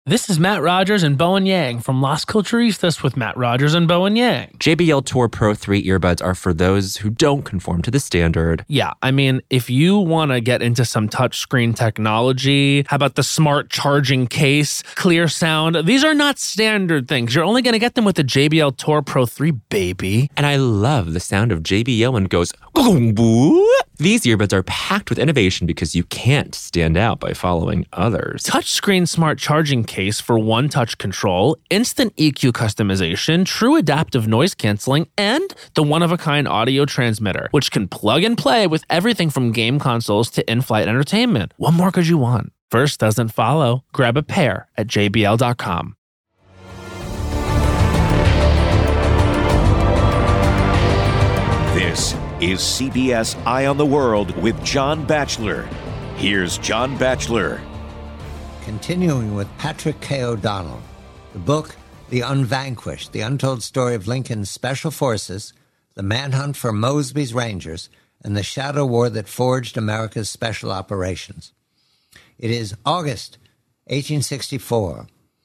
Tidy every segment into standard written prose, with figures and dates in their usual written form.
This is Matt Rogers and Bowen Yang from Las Culturistas with Matt Rogers and Bowen Yang. JBL Tour Pro 3 earbuds are for those who don't conform to the standard. Yeah, I mean, if you want to get into some touchscreen technology, how about the smart charging case, clear sound? These are not standard things. You're only going to get them with the JBL Tour Pro 3, baby. And I love the sound of JBL when it goes, "Gong-boo." These earbuds are packed with innovation because you can't stand out by following others. Touchscreen smart charging case for one-touch control, instant EQ customization, true adaptive noise canceling, and the one-of-a-kind audio transmitter, which can plug and play with everything from game consoles to in-flight entertainment. What more could you want? First doesn't follow. Grab a pair at jbl.com. This is CBS Eye on the World with John Batchelor. Here's John Batchelor. Continuing with Patrick K. O'Donnell, the book, The Unvanquished, The Untold Story of Lincoln's Special Forces, The Manhunt for Mosby's Rangers, and the Shadow War that Forged America's Special Operations. It is August 1864.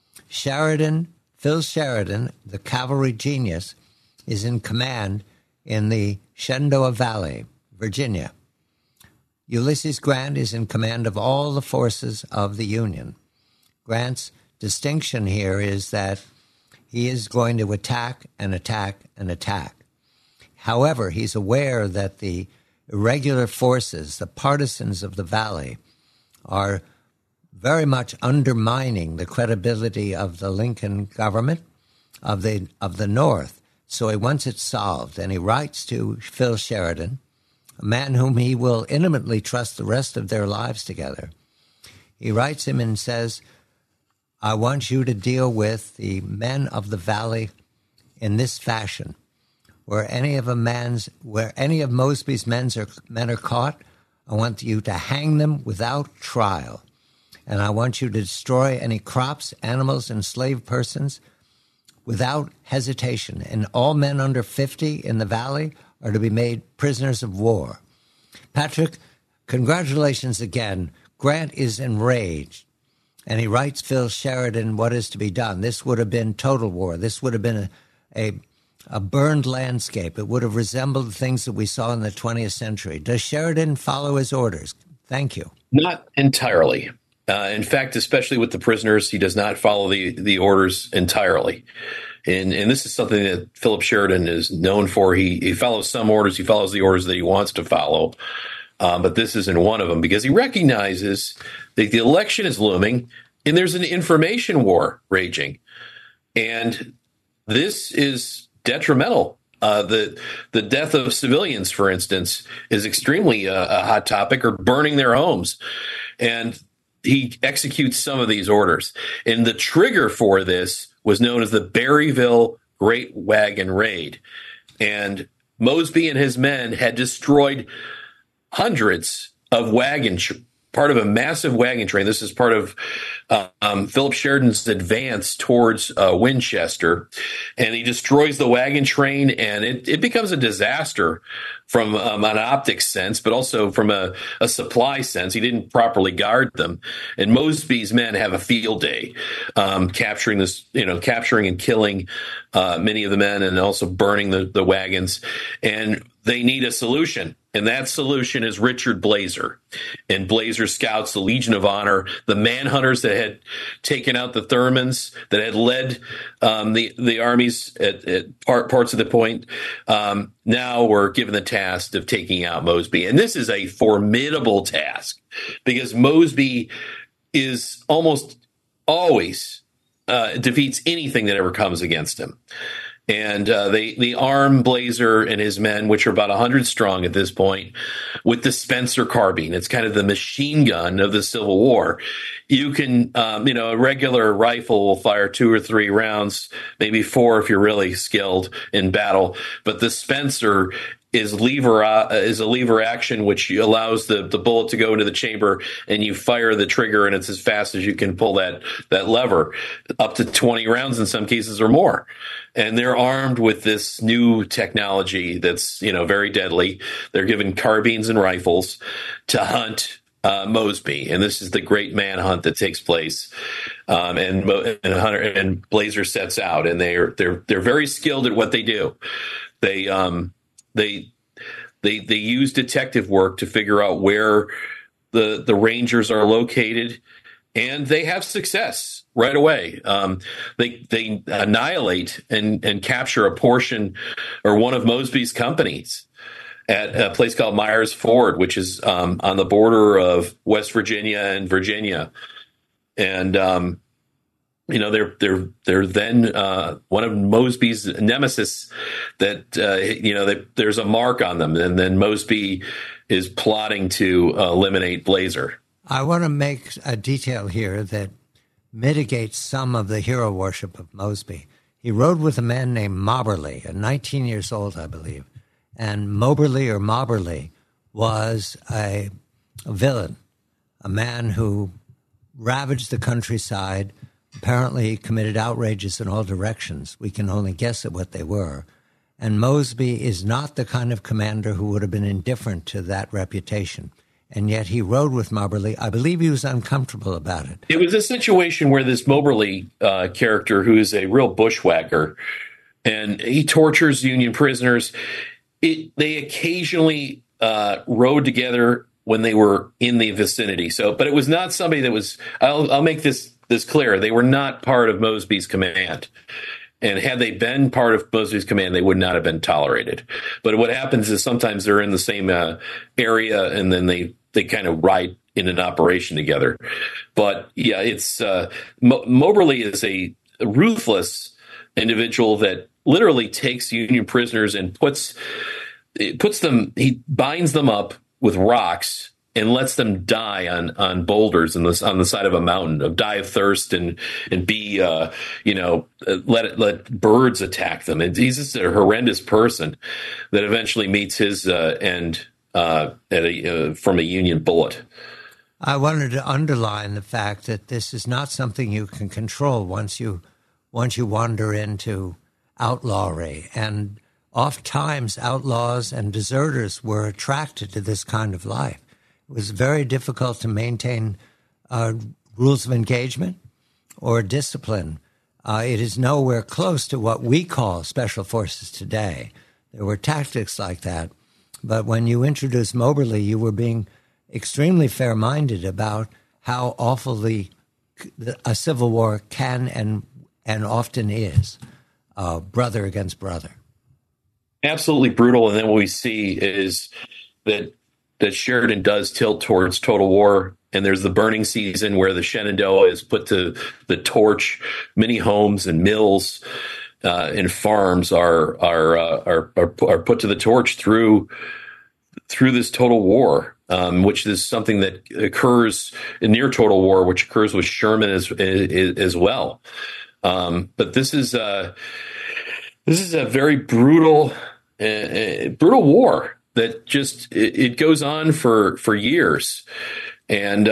Phil Sheridan, the cavalry genius, is in command in the Shenandoah Valley, Virginia. Ulysses Grant is in command of all the forces of the Union. Grant's distinction here is that he is going to attack and attack and attack. However, he's aware that the irregular forces, the partisans of the Valley, are very much undermining the credibility of the Lincoln government of the North. So he wants it solved, and he writes to Phil Sheridan, a man whom he will intimately trust the rest of their lives together. He writes him and says, I want you to deal with the men of the Valley in this fashion. Where any of Mosby's men are caught, I want you to hang them without trial. And I want you to destroy any crops, animals, and slave persons without hesitation, and all men under 50 in the Valley are to be made prisoners of war. Patrick, congratulations again. Grant is enraged, and he writes Phil Sheridan what is to be done. This would have been total war. This would have been a burned landscape. It would have resembled things that we saw in the 20th century. Does Sheridan follow his orders? Thank you. Not entirely. In fact, especially with the prisoners, he does not follow the orders entirely. And this is something that Philip Sheridan is known for. He follows some orders. He follows the orders that he wants to follow. But this isn't one of them because he recognizes that the election is looming and there's an information war raging. And this is detrimental. The death of civilians, for instance, is extremely a hot topic, or burning their homes. And he executes some of these orders. And the trigger for this was known as the Berryville Great Wagon Raid. And Mosby and his men had destroyed hundreds of wagons, part of a massive wagon train. This is part of Philip Sheridan's advance towards Winchester. And he destroys the wagon train, and it becomes a disaster from an optics sense, but also from a supply sense. He didn't properly guard them. And Mosby's men have a field day, capturing and killing many of the men, and also burning the wagons. And they need a solution. And that solution is Richard Blazer. And Blazer scouts the Legion of Honor, the manhunters that had taken out the Thurmans, that had led the armies at parts of the point. Now we're given the task of taking out Mosby. And this is a formidable task because Mosby is almost always defeats anything that ever comes against him. And they arm Blazer and his men, which are about 100 strong at this point, with the Spencer carbine. It's kind of the machine gun of the Civil War. You can, a regular rifle will fire 2 or 3 rounds, maybe 4 if you're really skilled in battle. But the Spencer is a lever action, which allows the bullet to go into the chamber, and you fire the trigger, and it's as fast as you can pull that lever, up to 20 rounds in some cases or more. And they're armed with this new technology that's, very deadly. They're given carbines and rifles to hunt Mosby, and this is the great manhunt that takes place. And Blazer sets out, and they're very skilled at what they do. They use detective work to figure out where the Rangers are located, and they have success right away. They annihilate and capture a portion or one of Mosby's companies at a place called Myers Ford, which is on the border of West Virginia and Virginia. And they're then one of Mosby's nemesis that there's a mark on them, and then Mosby is plotting to eliminate Blazer. I want to make a detail here that mitigates some of the hero worship of Mosby. He rode with a man named Moberly, at 19 years old, I believe. And Moberly was a villain, a man who ravaged the countryside. Apparently, he committed outrages in all directions. We can only guess at what they were. And Mosby is not the kind of commander who would have been indifferent to that reputation. And yet he rode with Moberly. I believe he was uncomfortable about it. It was a situation where this Moberly character, who is a real bushwhacker, and he tortures Union prisoners. They occasionally rode together when they were in the vicinity. But it was not somebody that was. I'll make this clear. They were not part of Mosby's command, and had they been part of Mosby's command, they would not have been tolerated. But what happens is sometimes they're in the same area, and then they kind of ride in an operation together. But yeah, it's Moberly is a ruthless individual that literally takes Union prisoners and puts them. He binds them up with rocks and lets them die on boulders on the side of a mountain, die of thirst and be let birds attack them. And he's just a horrendous person that eventually meets his end from a Union bullet. I wanted to underline the fact that this is not something you can control once you wander into outlawry. And oftentimes outlaws and deserters were attracted to this kind of life. It was very difficult to maintain rules of engagement or discipline. It is nowhere close to what we call special forces today. There were tactics like that. But when you introduced Moberly, you were being extremely fair-minded about how awfully a civil war can and often is, brother against brother. Absolutely brutal. And then what we see is that Sheridan does tilt towards total war. And there's the burning season where the Shenandoah is put to the torch. Many homes and mills and farms are put to the torch through this total war, which is something that occurs in near total war, which occurs with Sherman as well. But this is a very brutal war that just it goes on for years, and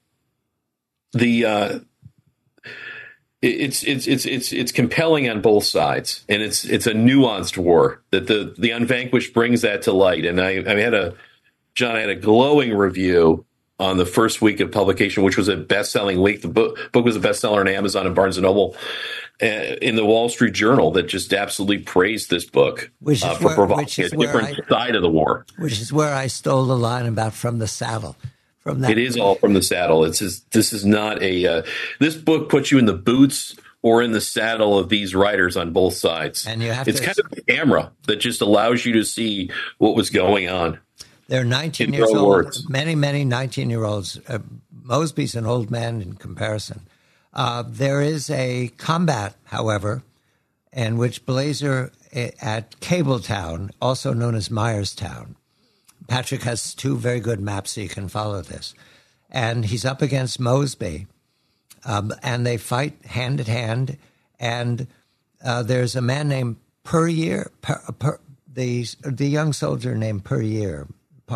it's compelling on both sides, and it's a nuanced war that the Unvanquished brings that to light. And I had a glowing review on the first week of publication, which was a best-selling week. The book was a bestseller on Amazon and Barnes & Noble, in the Wall Street Journal, that just absolutely praised this book for providing a different side of the war. Which is where I stole the line about from the saddle. It is all from the saddle. This is not this book puts you in the boots or in the saddle of these writers on both sides. And it's kind of a camera that just allows you to see what was going on. They're 19 years old. Many 19-year-olds. Mosby's an old man in comparison. There is a combat, however, in which Blazer at Cabletown, also known as Myerstown. Patrick has two very good maps so you can follow this. And he's up against Mosby, and they fight hand in hand. And there's a man named Puryear, the young soldier named Puryear,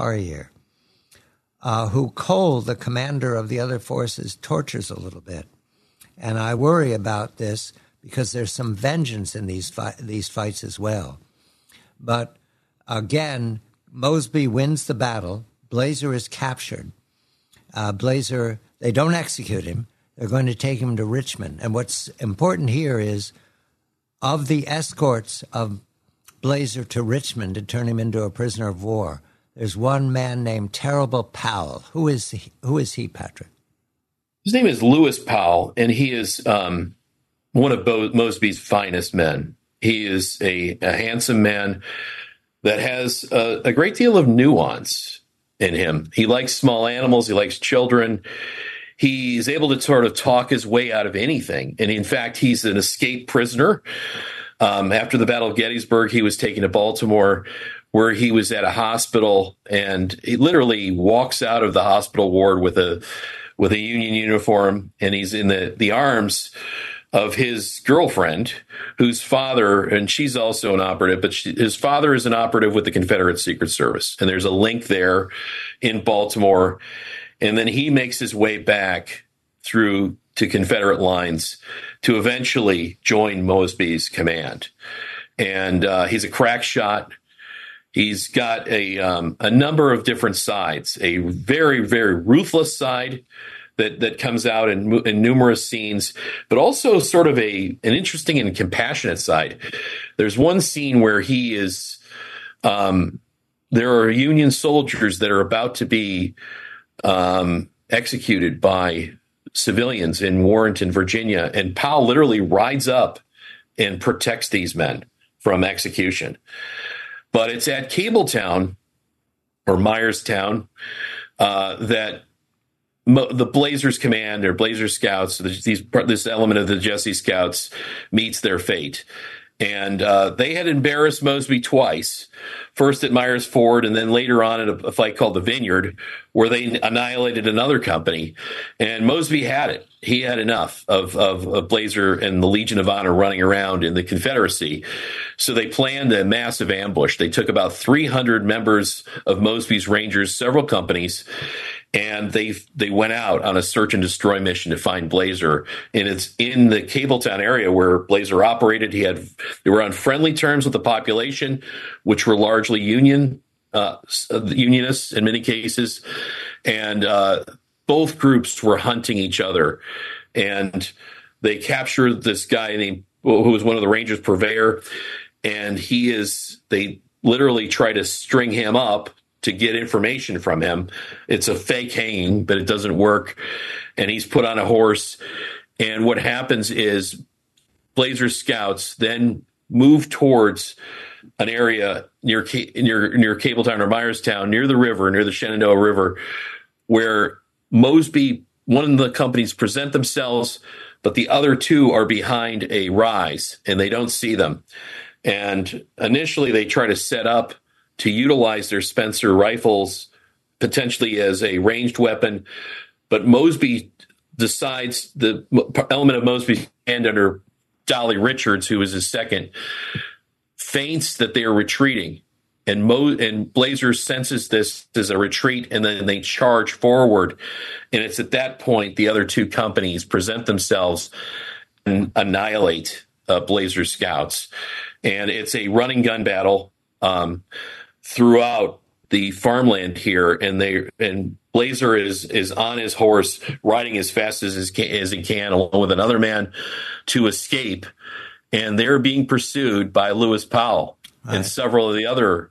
who Cole, the commander of the other forces, tortures a little bit. And I worry about this because there's some vengeance in these fights as well. But again, Mosby wins the battle. Blazer is captured. Blazer, they don't execute him. They're going to take him to Richmond. And what's important here is, of the escorts of Blazer to Richmond to turn him into a prisoner of war, there's one man named Terrible Powell. Who is he, Patrick? His name is Lewis Powell, and he is one of Mosby's finest men. He is a handsome man that has a great deal of nuance in him. He likes small animals. He likes children. He's able to sort of talk his way out of anything. And in fact, he's an escaped prisoner. After the Battle of Gettysburg, he was taken to Baltimore, where he was at a hospital, and he literally walks out of the hospital ward with a Union uniform, and he's in the arms of his girlfriend, whose father, and she's also an operative, but his father is an operative with the Confederate Secret Service. And there's a link there in Baltimore. And then he makes his way back through to Confederate lines to eventually join Mosby's command. And he's a crack shot. He's got a number of different sides, a very, very ruthless side that comes out in numerous scenes, but also sort of an interesting and compassionate side. There's one scene where he is, there are Union soldiers that are about to be executed by civilians in Warrenton, Virginia, and Powell literally rides up and protects these men from execution. But it's at Cabletown or Myerstown that the Blazers command, or Blazer Scouts, this element of the Jesse Scouts, meets their fate. And they had embarrassed Mosby twice, first at Myers Ford and then later on in a fight called the Vineyard, where they annihilated another company. And Mosby had it. He had enough of Blazer and the Legion of Honor running around in the Confederacy. So they planned a massive ambush. They took about 300 members of Mosby's Rangers, several companies, and they went out on a search and destroy mission to find Blazer. And it's in the Cabletown area where Blazer operated. They were on friendly terms with the population, which were largely unionists in many cases. And both groups were hunting each other. And they captured this guy who was one of the Rangers, Purveyor. And they literally try to string him up to get information from him. It's a fake hanging, but it doesn't work. And he's put on a horse. And what happens is Blazer Scouts then move towards an area near Cabletown or Myerstown, near the river, near the Shenandoah River, where Mosby, one of the companies, present themselves, but the other two are behind a rise, and they don't see them. And initially, they try to set up to utilize their Spencer rifles potentially as a ranged weapon. But Mosby decides, the element of Mosby's hand under Dolly Richards, who was his second, feints that they are retreating. And Blazer senses this as a retreat, and then they charge forward. And it's at that point the other two companies present themselves and annihilate Blazer Scouts. And it's a running gun battle throughout the farmland here, and Blazer is on his horse, riding as fast as he can, along with another man, to escape. And they're being pursued by Lewis Powell and several of the other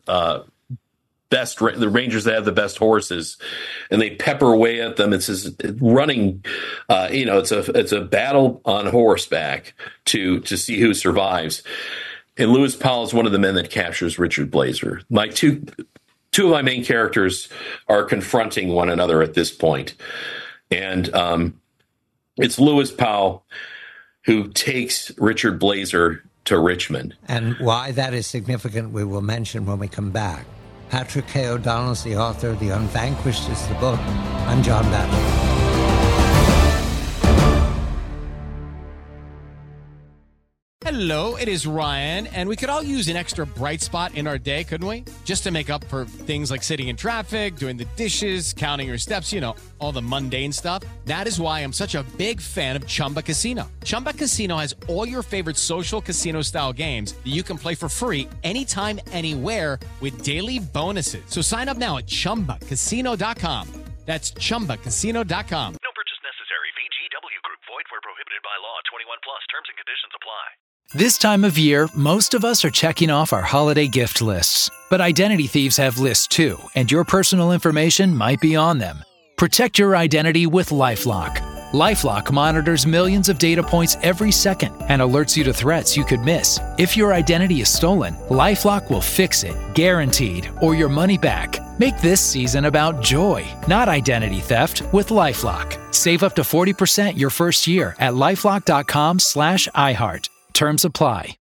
the Rangers that have the best horses, and they pepper away at them. It's this running, it's a battle on horseback to see who survives. And Lewis Powell is one of the men that captures Richard Blazer. My two of my main characters are confronting one another at this point. And it's Lewis Powell who takes Richard Blazer to Richmond. And why that is significant, we will mention when we come back. Patrick K. O'Donnell is the author. The Unvanquished is the book. I'm John Batchelor. Hello, it is Ryan, and we could all use an extra bright spot in our day, couldn't we? Just to make up for things like sitting in traffic, doing the dishes, counting your steps, all the mundane stuff. That is why I'm such a big fan of Chumba Casino. Chumba Casino has all your favorite social casino-style games that you can play for free anytime, anywhere with daily bonuses. So sign up now at ChumbaCasino.com. That's ChumbaCasino.com. No purchase necessary. VGW Group. Void where prohibited by law. 21 plus. Terms and conditions apply. This time of year, most of us are checking off our holiday gift lists. But identity thieves have lists too, and your personal information might be on them. Protect your identity with LifeLock. LifeLock monitors millions of data points every second and alerts you to threats you could miss. If your identity is stolen, LifeLock will fix it, guaranteed, or your money back. Make this season about joy, not identity theft, with LifeLock. Save up to 40% your first year at LifeLock.com/iHeart. Terms apply.